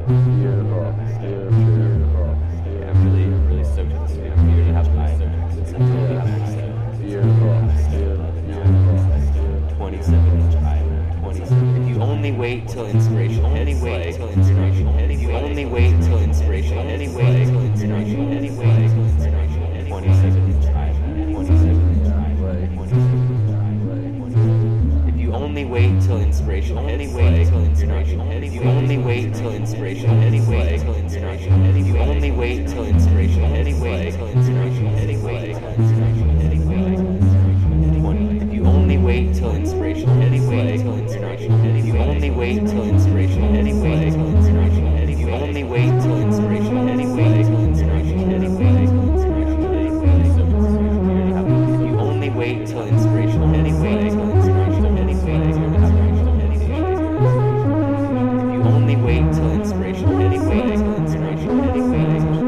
Really stoked at this video. You're gonna have to 27-inch island. 27. If you only wait till inspiration, only wait till inspiration, if you only wait till inspiration, only wait till inspiration, only wait till inspiration. 27-inch island. 27-inch island. 27. If you only wait till inspiration, only wait till inspiration, if you only wait till inspiration, only wait till inspiration, if you only wait till inspiration, only wait till inspiration, only wait till inspiration, only wait. If you only wait till inspiration, only wait till inspiration, if you only wait till inspiration, only wait till inspiration, if you only wait till inspiration, only wait till inspiration, only wait till inspiration, if you only wait till inspiration, only wait till inspiration, only wait till if you only wait till inspiration, only wait till inspiration, only wait till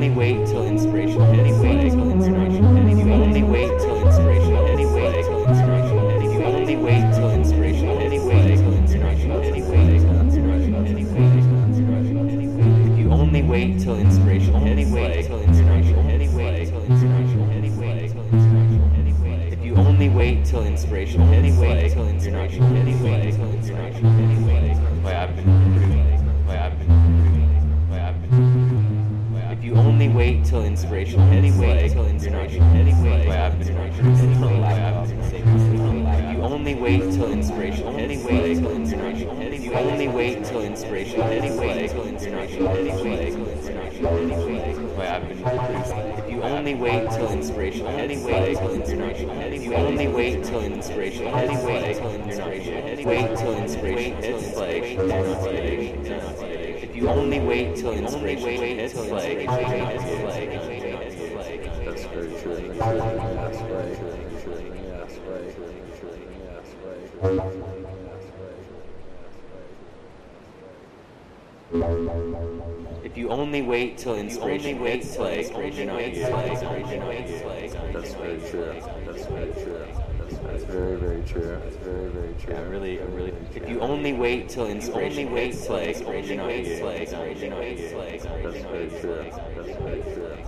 only wait till inspiration anyway, till inspiration anyway. You only wait till inspiration anyway, till inspiration anyway. You only wait till inspiration anyway, till inspiration anyway, till inspiration anyway. You only wait till inspiration anyway, till inspiration anyway, till inspiration anyway, till inspiration anyway. If you only wait till inspiration anyway, till inspiration anyway, till inspiration anyway. Why I've been If you only wait till inspiration anyway, till inspiration anyway. Why I've been If you only wait till inspiration anyway, till inspiration anyway. You only wait till inspiration anyway, till inspiration anyway, till inspiration anyway. Why I've been If you only wait till inspiration anyway, till inspiration anyway. You only wait till inspiration anyway, till inspiration anyway. Wait till inspiration it's like if you only wait till inspiration it's like That's very true. That's very true. if you only wait till inspiration it's like That's very true. That's very true. That's very, very true. That's very, very true. Yeah, really. If you only wait till inspiration it's like That's very true. That's very true.